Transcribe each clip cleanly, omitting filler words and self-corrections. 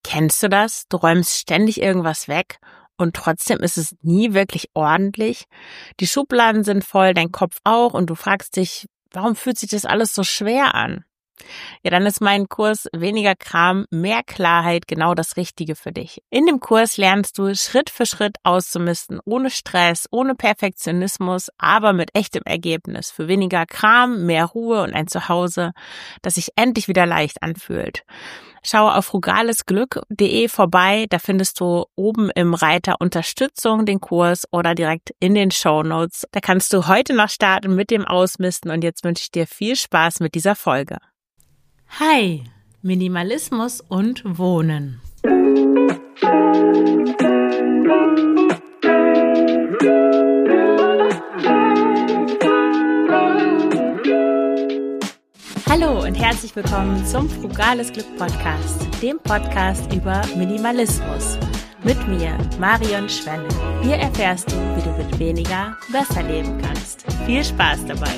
Kennst du das? Du räumst ständig irgendwas weg und trotzdem ist es nie wirklich ordentlich. Die Schubladen sind voll, dein Kopf auch und du fragst dich, warum fühlt sich das alles so schwer an? Ja, dann ist mein Kurs Weniger Kram, mehr Klarheit genau das Richtige für dich. In dem Kurs lernst du Schritt für Schritt auszumisten, ohne Stress, ohne Perfektionismus, aber mit echtem Ergebnis. Für weniger Kram, mehr Ruhe und ein Zuhause, das sich endlich wieder leicht anfühlt. Schau auf frugalesglück.de vorbei, da findest du oben im Reiter Unterstützung den Kurs oder direkt in den Shownotes. Da kannst du heute noch starten mit dem Ausmisten und jetzt wünsche ich dir viel Spaß mit dieser Folge. Hi, Minimalismus und Wohnen. Hallo und herzlich willkommen zum Frugales Glück Podcast, dem Podcast über Minimalismus. Mit mir, Marion Schwelle. Hier erfährst du, wie du mit weniger besser leben kannst. Viel Spaß dabei!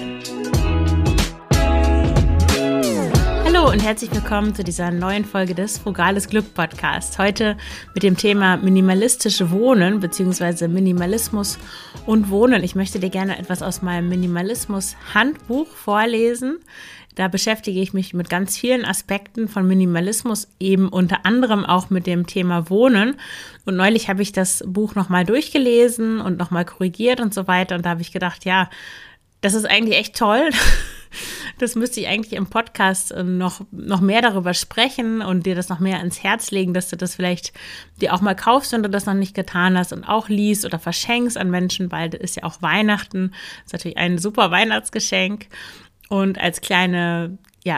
Hallo und herzlich willkommen zu dieser neuen Folge des Frugales Glück Podcast. Heute mit dem Thema minimalistische Wohnen bzw. Minimalismus und Wohnen. Ich möchte dir gerne etwas aus meinem Minimalismus-Handbuch vorlesen. Da beschäftige ich mich mit ganz vielen Aspekten von Minimalismus, eben unter anderem auch mit dem Thema Wohnen. Und neulich habe ich das Buch nochmal durchgelesen und nochmal korrigiert und so weiter. Und da habe ich gedacht, ja, das ist eigentlich echt toll. Das müsste ich eigentlich im Podcast noch mehr darüber sprechen und dir das noch mehr ans Herz legen, dass du das vielleicht dir auch mal kaufst, wenn du das noch nicht getan hast und auch liest oder verschenkst an Menschen. Bald ist ja auch Weihnachten. Das ist natürlich ein super Weihnachtsgeschenk. Und als kleine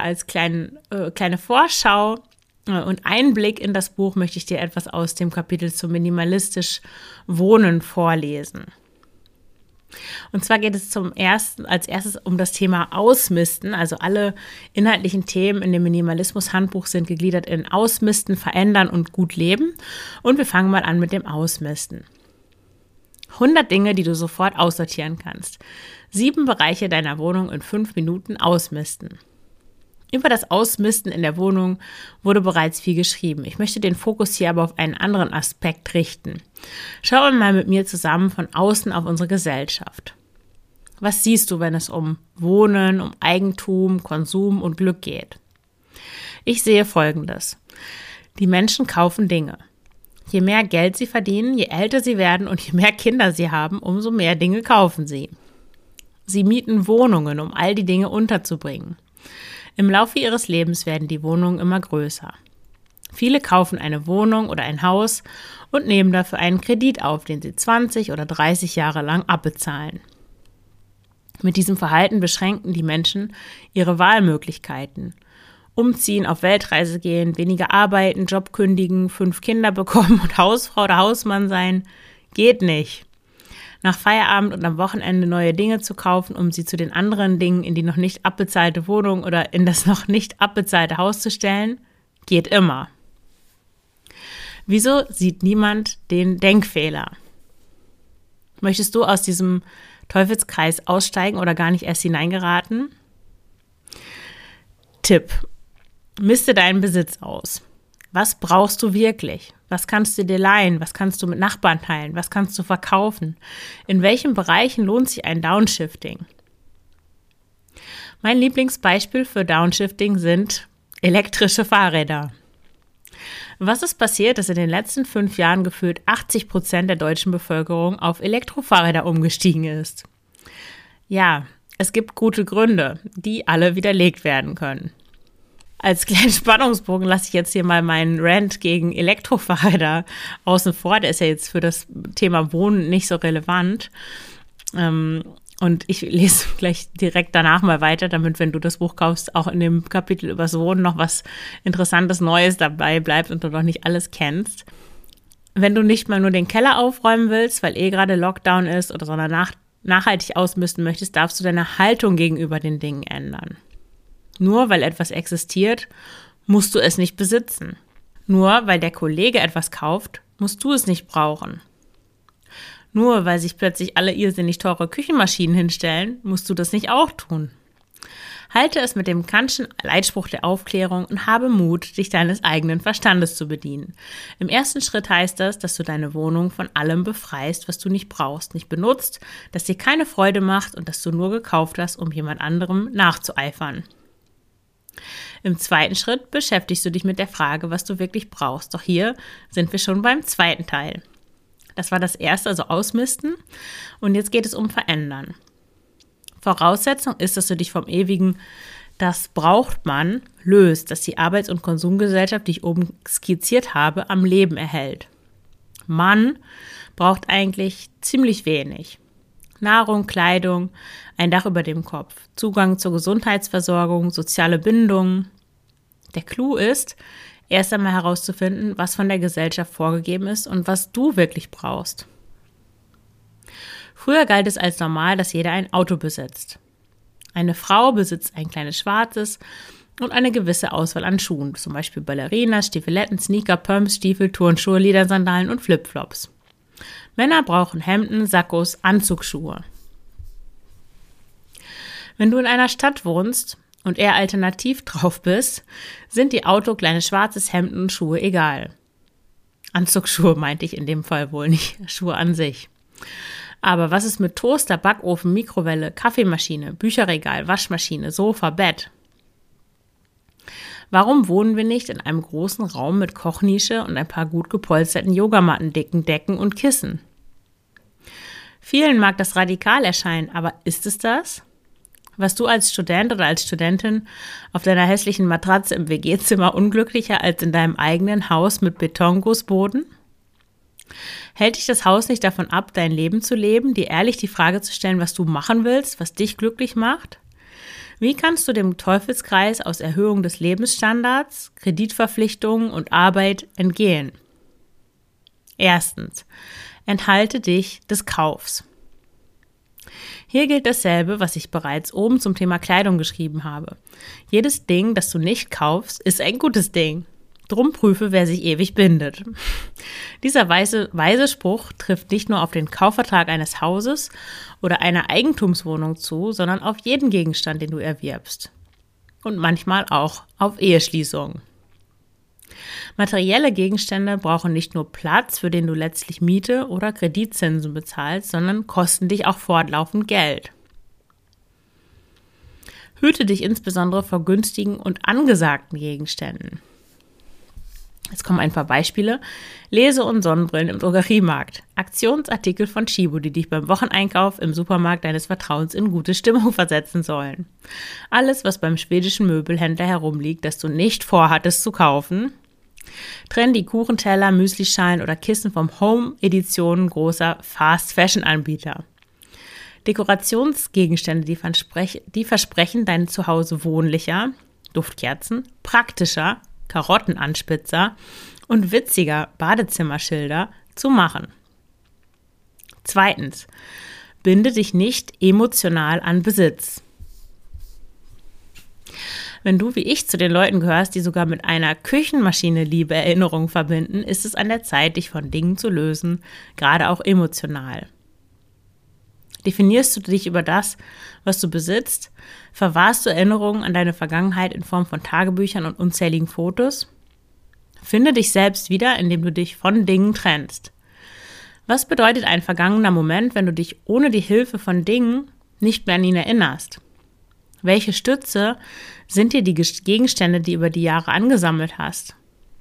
Vorschau und Einblick in das Buch möchte ich dir etwas aus dem Kapitel zu minimalistisch Wohnen vorlesen. Und zwar geht es als erstes um das Thema Ausmisten. Also alle inhaltlichen Themen in dem Minimalismus-Handbuch sind gegliedert in Ausmisten, Verändern und gut leben. Und wir fangen mal an mit dem Ausmisten. 100 Dinge, die du sofort aussortieren kannst. 7 Bereiche deiner Wohnung in 5 Minuten ausmisten. Über das Ausmisten in der Wohnung wurde bereits viel geschrieben. Ich möchte den Fokus hier aber auf einen anderen Aspekt richten. Schau mal mit mir zusammen von außen auf unsere Gesellschaft. Was siehst du, wenn es um Wohnen, um Eigentum, Konsum und Glück geht? Ich sehe Folgendes. Die Menschen kaufen Dinge. Je mehr Geld sie verdienen, je älter sie werden und je mehr Kinder sie haben, umso mehr Dinge kaufen sie. Sie mieten Wohnungen, um all die Dinge unterzubringen. Im Laufe ihres Lebens werden die Wohnungen immer größer. Viele kaufen eine Wohnung oder ein Haus und nehmen dafür einen Kredit auf, den sie 20 oder 30 Jahre lang abbezahlen. Mit diesem Verhalten beschränken die Menschen ihre Wahlmöglichkeiten. Umziehen, auf Weltreise gehen, weniger arbeiten, Job kündigen, 5 Kinder bekommen und Hausfrau oder Hausmann sein, geht nicht. Nach Feierabend und am Wochenende neue Dinge zu kaufen, um sie zu den anderen Dingen in die noch nicht abbezahlte Wohnung oder in das noch nicht abbezahlte Haus zu stellen, geht immer. Wieso sieht niemand den Denkfehler? Möchtest du aus diesem Teufelskreis aussteigen oder gar nicht erst hineingeraten? Tipp: Miste deinen Besitz aus. Was brauchst du wirklich? Was kannst du dir leihen? Was kannst du mit Nachbarn teilen? Was kannst du verkaufen? In welchen Bereichen lohnt sich ein Downshifting? Mein Lieblingsbeispiel für Downshifting sind elektrische Fahrräder. Was ist passiert, dass in den letzten 5 Jahren gefühlt 80% der deutschen Bevölkerung auf Elektrofahrräder umgestiegen ist? Ja, es gibt gute Gründe, die alle widerlegt werden können. Als kleinen Spannungsbogen lasse ich jetzt hier mal meinen Rant gegen Elektrofahrräder außen vor. Der ist ja jetzt für das Thema Wohnen nicht so relevant. Und ich lese gleich direkt danach mal weiter, damit, wenn du das Buch kaufst, auch in dem Kapitel übers Wohnen noch was Interessantes, Neues dabei bleibt und du noch nicht alles kennst. Wenn du nicht mal nur den Keller aufräumen willst, weil gerade Lockdown ist oder sondern nachhaltig ausmisten möchtest, darfst du deine Haltung gegenüber den Dingen ändern. Nur weil etwas existiert, musst du es nicht besitzen. Nur weil der Kollege etwas kauft, musst du es nicht brauchen. Nur weil sich plötzlich alle irrsinnig teure Küchenmaschinen hinstellen, musst du das nicht auch tun. Halte es mit dem Kantschen Leitspruch der Aufklärung und habe Mut, dich deines eigenen Verstandes zu bedienen. Im ersten Schritt heißt das, dass du deine Wohnung von allem befreist, was du nicht brauchst, nicht benutzt, das dir keine Freude macht und das du nur gekauft hast, um jemand anderem nachzueifern. Im zweiten Schritt beschäftigst du dich mit der Frage, was du wirklich brauchst. Doch hier sind wir schon beim zweiten Teil. Das war das erste, also ausmisten. Und jetzt geht es um verändern. Voraussetzung ist, dass du dich vom ewigen "Das braucht man" löst, dass die Arbeits- und Konsumgesellschaft, die ich oben skizziert habe, am Leben erhält. Man braucht eigentlich ziemlich wenig. Nahrung, Kleidung, ein Dach über dem Kopf, Zugang zur Gesundheitsversorgung, soziale Bindungen. Der Clou ist, erst einmal herauszufinden, was von der Gesellschaft vorgegeben ist und was du wirklich brauchst. Früher galt es als normal, dass jeder ein Auto besitzt. Eine Frau besitzt ein kleines schwarzes und eine gewisse Auswahl an Schuhen, zum Beispiel Ballerinas, Stiefeletten, Sneaker, Pumps, Stiefel, Turnschuhe, Ledersandalen und Flipflops. Männer brauchen Hemden, Sakkos, Anzugsschuhe. Wenn du in einer Stadt wohnst und eher alternativ drauf bist, sind die Auto, kleines schwarzes Hemden und Schuhe egal. Anzugsschuhe meinte ich in dem Fall wohl, nicht Schuhe an sich. Aber was ist mit Toaster, Backofen, Mikrowelle, Kaffeemaschine, Bücherregal, Waschmaschine, Sofa, Bett? Warum wohnen wir nicht in einem großen Raum mit Kochnische und ein paar gut gepolsterten Yogamatten, dicken Decken und Kissen? Vielen mag das radikal erscheinen, aber ist es das? Was du als Student oder als Studentin auf deiner hässlichen Matratze im WG-Zimmer unglücklicher als in deinem eigenen Haus mit Betongussboden? Hält dich das Haus nicht davon ab, dein Leben zu leben, dir ehrlich die Frage zu stellen, was du machen willst, was dich glücklich macht? Wie kannst du dem Teufelskreis aus Erhöhung des Lebensstandards, Kreditverpflichtungen und Arbeit entgehen? Erstens, enthalte dich des Kaufs. Hier gilt dasselbe, was ich bereits oben zum Thema Kleidung geschrieben habe. Jedes Ding, das du nicht kaufst, ist ein gutes Ding. Drum prüfe, wer sich ewig bindet. Dieser weise Spruch trifft nicht nur auf den Kaufvertrag eines Hauses oder einer Eigentumswohnung zu, sondern auf jeden Gegenstand, den du erwirbst. Und manchmal auch auf Eheschließungen. Materielle Gegenstände brauchen nicht nur Platz, für den du letztlich Miete oder Kreditzinsen bezahlst, sondern kosten dich auch fortlaufend Geld. Hüte dich insbesondere vor günstigen und angesagten Gegenständen. Jetzt kommen ein paar Beispiele. Lese- und Sonnenbrillen im Drogeriemarkt. Aktionsartikel von Tchibo, die dich beim Wocheneinkauf im Supermarkt deines Vertrauens in gute Stimmung versetzen sollen. Alles, was beim schwedischen Möbelhändler herumliegt, das du nicht vorhattest zu kaufen. Trendy Kuchenteller, Müslischalen oder Kissen vom Home-Editionen großer Fast-Fashion-Anbieter. Dekorationsgegenstände, die versprechen, dein Zuhause wohnlicher, Duftkerzen, praktischer, Karottenanspitzer und witziger Badezimmerschilder zu machen. Zweitens, binde dich nicht emotional an Besitz. Wenn du wie ich zu den Leuten gehörst, die sogar mit einer Küchenmaschine liebe Erinnerungen verbinden, ist es an der Zeit, dich von Dingen zu lösen, gerade auch emotional. Definierst du dich über das, was du besitzt? Verwahrst du Erinnerungen an deine Vergangenheit in Form von Tagebüchern und unzähligen Fotos? Finde dich selbst wieder, indem du dich von Dingen trennst. Was bedeutet ein vergangener Moment, wenn du dich ohne die Hilfe von Dingen nicht mehr an ihn erinnerst? Welche Stütze sind dir die Gegenstände, die über die Jahre angesammelt hast?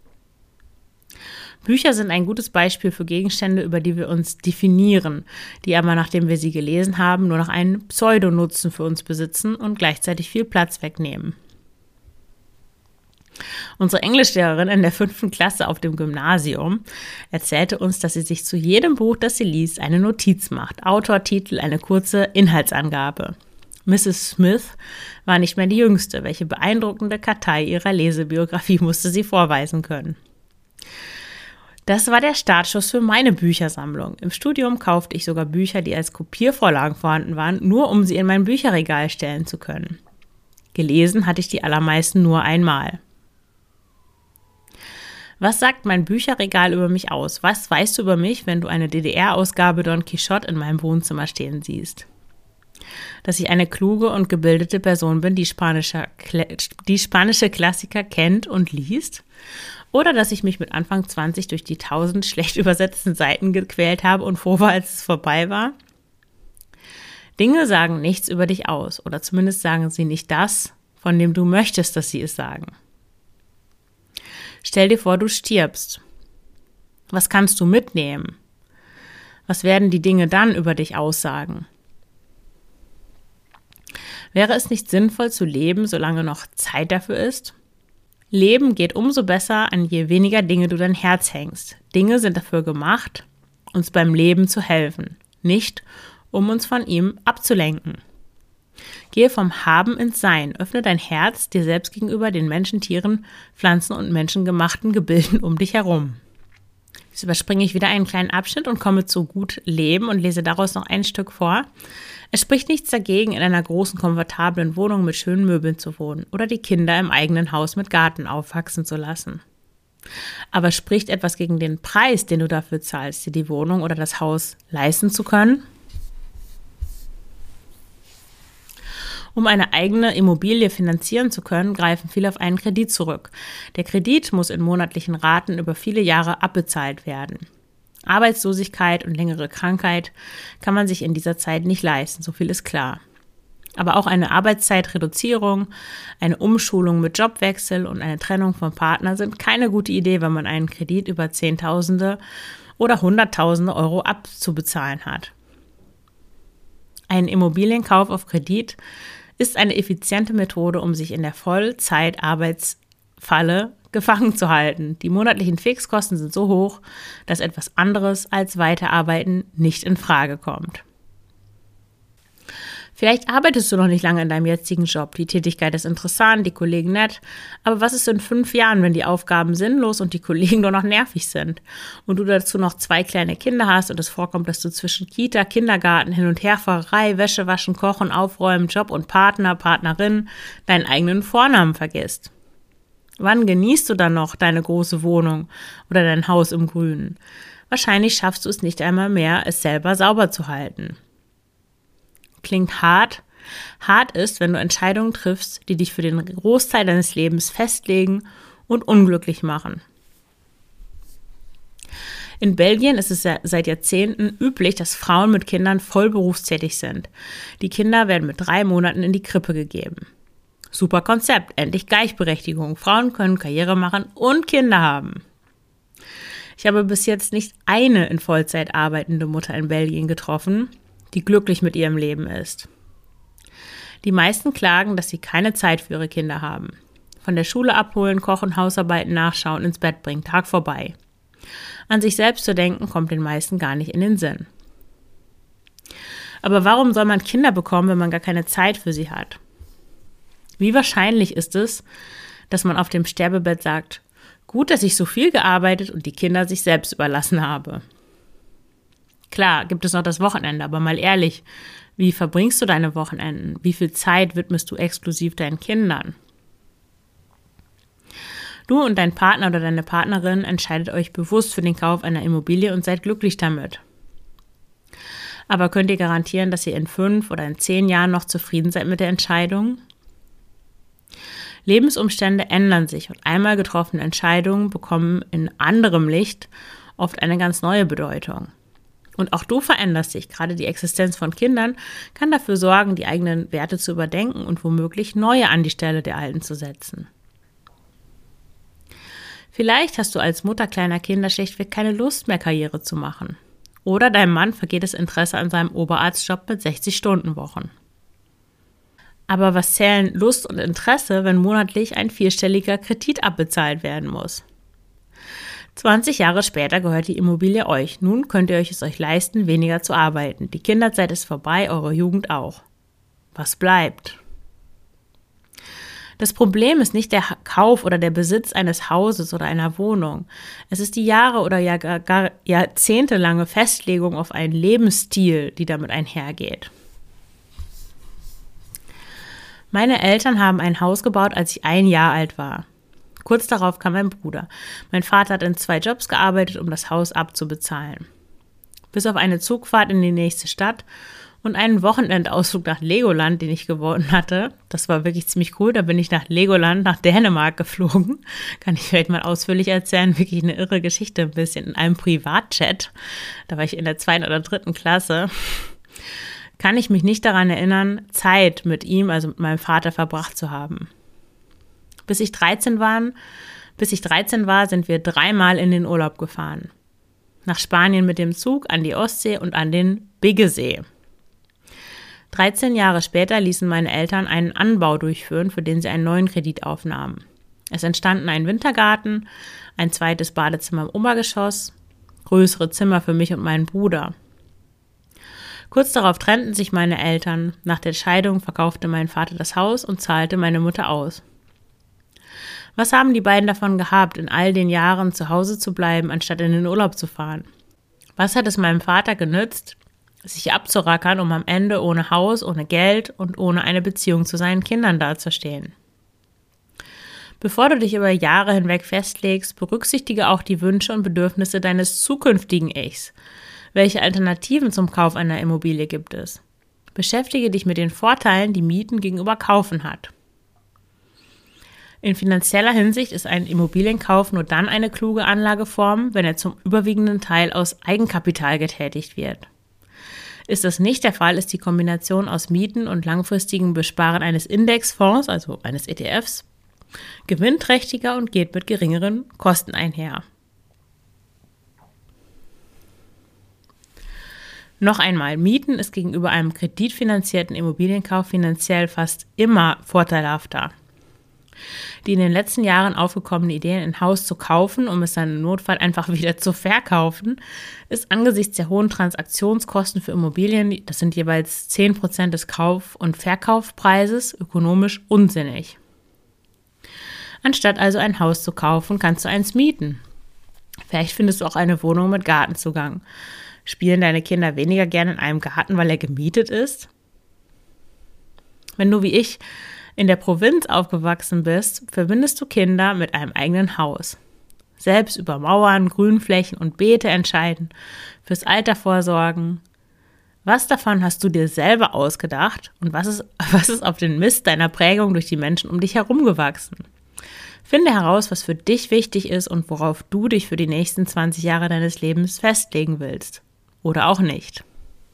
Bücher sind ein gutes Beispiel für Gegenstände, über die wir uns definieren, die aber, nachdem wir sie gelesen haben, nur noch einen Pseudonutzen für uns besitzen und gleichzeitig viel Platz wegnehmen. Unsere Englischlehrerin in der 5. Klasse auf dem Gymnasium erzählte uns, dass sie sich zu jedem Buch, das sie liest, eine Notiz macht. Autor, Titel, eine kurze Inhaltsangabe. Mrs. Smith war nicht mehr die Jüngste. Welche beeindruckende Kartei ihrer Lesebiografie musste sie vorweisen können. Das war der Startschuss für meine Büchersammlung. Im Studium kaufte ich sogar Bücher, die als Kopiervorlagen vorhanden waren, nur um sie in mein Bücherregal stellen zu können. Gelesen hatte ich die allermeisten nur einmal. Was sagt mein Bücherregal über mich aus? Was weißt du über mich, wenn du eine DDR-Ausgabe Don Quixote in meinem Wohnzimmer stehen siehst? dass ich eine kluge und gebildete Person bin, die spanische Klassiker kennt und liest, oder dass ich mich mit Anfang 20 durch die 1000 schlecht übersetzten Seiten gequält habe und froh war, als es vorbei war. Dinge sagen nichts über dich aus, oder zumindest sagen sie nicht das, von dem du möchtest, dass sie es sagen. Stell dir vor, du stirbst. Was kannst du mitnehmen? Was werden die Dinge dann über dich aussagen? Wäre es nicht sinnvoll zu leben, solange noch Zeit dafür ist? Leben geht umso besser, an je weniger Dinge du dein Herz hängst. Dinge sind dafür gemacht, uns beim Leben zu helfen, nicht um uns von ihm abzulenken. Gehe vom Haben ins Sein, öffne dein Herz dir selbst gegenüber, den Menschen, Tieren, Pflanzen und menschengemachten Gebilden um dich herum. Jetzt überspringe ich wieder einen kleinen Abschnitt und komme zu Gut Leben und lese daraus noch ein Stück vor. Es spricht nichts dagegen, in einer großen, komfortablen Wohnung mit schönen Möbeln zu wohnen oder die Kinder im eigenen Haus mit Garten aufwachsen zu lassen. Aber spricht etwas gegen den Preis, den du dafür zahlst, dir die Wohnung oder das Haus leisten zu können? Um eine eigene Immobilie finanzieren zu können, greifen viele auf einen Kredit zurück. Der Kredit muss in monatlichen Raten über viele Jahre abbezahlt werden. Arbeitslosigkeit und längere Krankheit kann man sich in dieser Zeit nicht leisten, so viel ist klar. Aber auch eine Arbeitszeitreduzierung, eine Umschulung mit Jobwechsel und eine Trennung vom Partner sind keine gute Idee, wenn man einen Kredit über Zehntausende oder Hunderttausende Euro abzubezahlen hat. Ein Immobilienkauf auf Kredit ist eine effiziente Methode, um sich in der Vollzeitarbeitsfalle gefangen zu halten. Die monatlichen Fixkosten sind so hoch, dass etwas anderes als Weiterarbeiten nicht in Frage kommt. Vielleicht arbeitest du noch nicht lange in deinem jetzigen Job. Die Tätigkeit ist interessant, die Kollegen nett. Aber was ist in 5 Jahren, wenn die Aufgaben sinnlos und die Kollegen nur noch nervig sind? Und du dazu noch 2 kleine Kinder hast und es vorkommt, dass du zwischen Kita, Kindergarten, Hin- und Herfahrerei, Wäsche waschen, Kochen, Aufräumen, Job und Partner, Partnerin deinen eigenen Vornamen vergisst. Wann genießt du dann noch deine große Wohnung oder dein Haus im Grünen? Wahrscheinlich schaffst du es nicht einmal mehr, es selber sauber zu halten. Klingt hart. Hart ist, wenn du Entscheidungen triffst, die dich für den Großteil deines Lebens festlegen und unglücklich machen. In Belgien ist es seit Jahrzehnten üblich, dass Frauen mit Kindern voll berufstätig sind. Die Kinder werden mit 3 Monaten in die Krippe gegeben. Super Konzept, endlich Gleichberechtigung. Frauen können Karriere machen und Kinder haben. Ich habe bis jetzt nicht eine in Vollzeit arbeitende Mutter in Belgien getroffen, die glücklich mit ihrem Leben ist. Die meisten klagen, dass sie keine Zeit für ihre Kinder haben. Von der Schule abholen, kochen, Hausarbeiten nachschauen, ins Bett bringen, Tag vorbei. An sich selbst zu denken, kommt den meisten gar nicht in den Sinn. Aber warum soll man Kinder bekommen, wenn man gar keine Zeit für sie hat? Wie wahrscheinlich ist es, dass man auf dem Sterbebett sagt, gut, dass ich so viel gearbeitet und die Kinder sich selbst überlassen habe? Klar, gibt es noch das Wochenende, aber mal ehrlich, wie verbringst du deine Wochenenden? Wie viel Zeit widmest du exklusiv deinen Kindern? Du und dein Partner oder deine Partnerin entscheidet euch bewusst für den Kauf einer Immobilie und seid glücklich damit. Aber könnt ihr garantieren, dass ihr in 5 oder in 10 Jahren noch zufrieden seid mit der Entscheidung? Lebensumstände ändern sich und einmal getroffene Entscheidungen bekommen in anderem Licht oft eine ganz neue Bedeutung. Und auch du veränderst dich. Gerade die Existenz von Kindern kann dafür sorgen, die eigenen Werte zu überdenken und womöglich neue an die Stelle der alten zu setzen. Vielleicht hast du als Mutter kleiner Kinder schlichtweg keine Lust mehr, Karriere zu machen. Oder deinem Mann vergeht das Interesse an seinem Oberarztjob mit 60-Stunden-Wochen. Aber was zählen Lust und Interesse, wenn monatlich ein 4-stelliger Kredit abbezahlt werden muss? 20 Jahre später gehört die Immobilie euch. Nun könnt ihr es euch leisten, weniger zu arbeiten. Die Kinderzeit ist vorbei, eure Jugend auch. Was bleibt? Das Problem ist nicht der Kauf oder der Besitz eines Hauses oder einer Wohnung. Es ist die Jahre- oder gar jahrzehntelange Festlegung auf einen Lebensstil, die damit einhergeht. Meine Eltern haben ein Haus gebaut, als ich 1 Jahr alt war. Kurz darauf kam mein Bruder. Mein Vater hat in 2 Jobs gearbeitet, um das Haus abzubezahlen. Bis auf eine Zugfahrt in die nächste Stadt und einen Wochenendausflug nach Legoland, den ich gewonnen hatte. Das war wirklich ziemlich cool. Da bin ich nach Legoland, nach Dänemark geflogen. Kann ich vielleicht mal ausführlich erzählen. Wirklich eine irre Geschichte, ein bisschen in einem Privatchat. Da war ich in der 2. oder 3. Klasse. Kann ich mich nicht daran erinnern, Zeit mit ihm, also mit meinem Vater, verbracht zu haben. Bis ich 13 war, sind wir 3-mal in den Urlaub gefahren. Nach Spanien mit dem Zug, an die Ostsee und an den Biggesee. 13 Jahre später ließen meine Eltern einen Anbau durchführen, für den sie einen neuen Kredit aufnahmen. Es entstanden ein Wintergarten, ein 2. Badezimmer im Obergeschoss, größere Zimmer für mich und meinen Bruder. Kurz darauf trennten sich meine Eltern. Nach der Scheidung verkaufte mein Vater das Haus und zahlte meine Mutter aus. Was haben die beiden davon gehabt, in all den Jahren zu Hause zu bleiben, anstatt in den Urlaub zu fahren? Was hat es meinem Vater genützt, sich abzurackern, um am Ende ohne Haus, ohne Geld und ohne eine Beziehung zu seinen Kindern dazustehen? Bevor du dich über Jahre hinweg festlegst, berücksichtige auch die Wünsche und Bedürfnisse deines zukünftigen Ichs. Welche Alternativen zum Kauf einer Immobilie gibt es? Beschäftige dich mit den Vorteilen, die Mieten gegenüber Kaufen hat. In finanzieller Hinsicht ist ein Immobilienkauf nur dann eine kluge Anlageform, wenn er zum überwiegenden Teil aus Eigenkapital getätigt wird. Ist das nicht der Fall, ist die Kombination aus Mieten und langfristigem Besparen eines Indexfonds, also eines ETFs, gewinnträchtiger und geht mit geringeren Kosten einher. Noch einmal, Mieten ist gegenüber einem kreditfinanzierten Immobilienkauf finanziell fast immer vorteilhafter. Die in den letzten Jahren aufgekommene Idee, ein Haus zu kaufen, um es dann im Notfall einfach wieder zu verkaufen, ist angesichts der hohen Transaktionskosten für Immobilien, das sind jeweils 10% des Kauf- und Verkaufspreises, ökonomisch unsinnig. Anstatt also ein Haus zu kaufen, kannst du eins mieten. Vielleicht findest du auch eine Wohnung mit Gartenzugang. Spielen deine Kinder weniger gerne in einem Garten, weil er gemietet ist? Wenn du wie ich in der Provinz aufgewachsen bist, verbindest du Kinder mit einem eigenen Haus. Selbst über Mauern, Grünflächen und Beete entscheiden, fürs Alter vorsorgen. Was davon hast du dir selber ausgedacht und was ist auf den Mist deiner Prägung durch die Menschen um dich herum gewachsen? Finde heraus, was für dich wichtig ist und worauf du dich für die nächsten 20 Jahre deines Lebens festlegen willst. Oder auch nicht.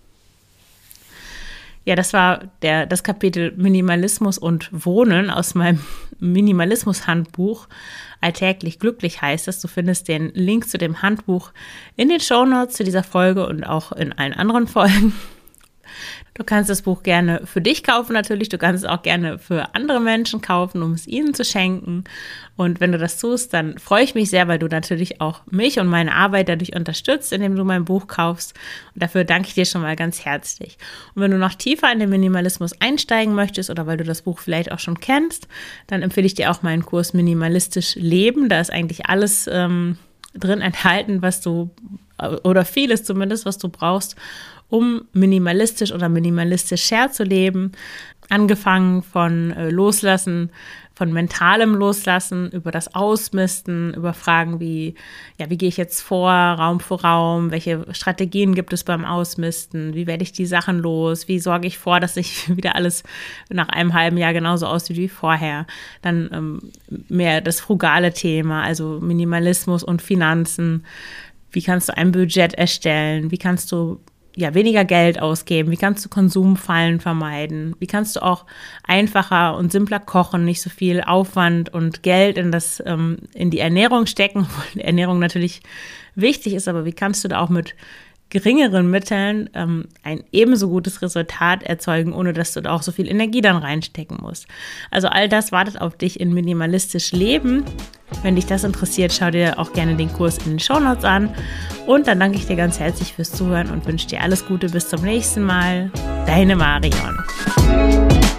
Ja, das war das Kapitel Minimalismus und Wohnen aus meinem Minimalismus-Handbuch. Alltäglich glücklich heißt es. Du findest den Link zu dem Handbuch in den Shownotes zu dieser Folge und auch in allen anderen Folgen. Du kannst das Buch gerne für dich kaufen natürlich, du kannst es auch gerne für andere Menschen kaufen, um es ihnen zu schenken. Und wenn du das tust, dann freue ich mich sehr, weil du natürlich auch mich und meine Arbeit dadurch unterstützt, indem du mein Buch kaufst. Und dafür danke ich dir schon mal ganz herzlich. Und wenn du noch tiefer in den Minimalismus einsteigen möchtest oder weil du das Buch vielleicht auch schon kennst, dann empfehle ich dir auch meinen Kurs Minimalistisch Leben. Da ist eigentlich alles drin enthalten, was du, oder vieles zumindest, was du brauchst, um minimalistisch oder minimalistischer zu leben. Angefangen von Loslassen, von mentalem Loslassen, über das Ausmisten, über Fragen wie, ja, wie gehe ich jetzt vor, Raum für Raum, welche Strategien gibt es beim Ausmisten, wie werde ich die Sachen los, wie sorge ich vor, dass sich wieder alles nach einem halben Jahr genauso aussieht wie vorher. Dann mehr das frugale Thema, also Minimalismus und Finanzen. Wie kannst du ein Budget erstellen? Wie kannst du weniger Geld ausgeben? Wie kannst du Konsumfallen vermeiden? Wie kannst du auch einfacher und simpler kochen, nicht so viel Aufwand und Geld in die Ernährung stecken, obwohl die Ernährung natürlich wichtig ist, aber wie kannst du da auch mit geringeren Mitteln ein ebenso gutes Resultat erzeugen, ohne dass du da auch so viel Energie dann reinstecken musst? Also all das wartet auf dich in Minimalistisch Leben. Wenn dich das interessiert, schau dir auch gerne den Kurs in den Shownotes an. Und dann danke ich dir ganz herzlich fürs Zuhören und wünsche dir alles Gute. Bis zum nächsten Mal. Deine Marion.